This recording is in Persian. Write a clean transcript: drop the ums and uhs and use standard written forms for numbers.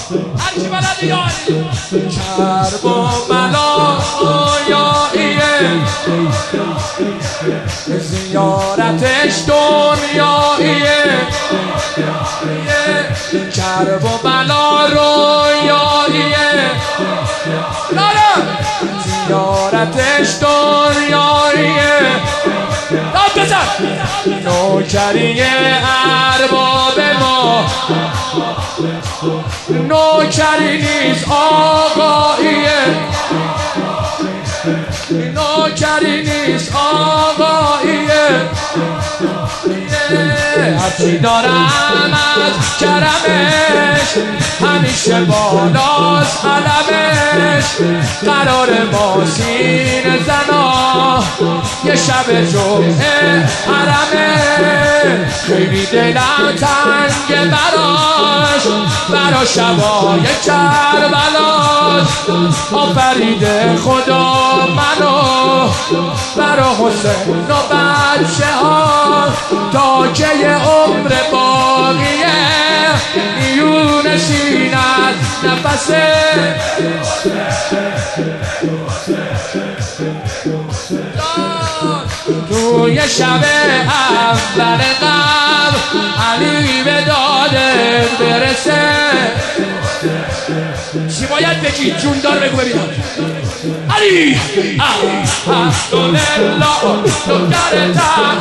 هرچی بلد یاری کرب و بلایاییه زیارتش دنیاییه کرب و بلا رویاییه زیارتش دنیاییه داد بزن نوکری ارباب ما نوکری نیست آقاییه نوکری نیست آقاییه هرچی دارم از کرمش همیشه بالاست علمش قرار ما سینه زنا یه شب جمعه حرمه خیلی دلم تنگه برا شبای کربلاش آفریده خدا منو برا حسین و بچه ها تا که یه عمر باقیه میون سینت نفسه توی شب اول قبر علی به داده برسه چی باید بگی؟ جون دار بگو ببینم علی الحمدلله نوکرتم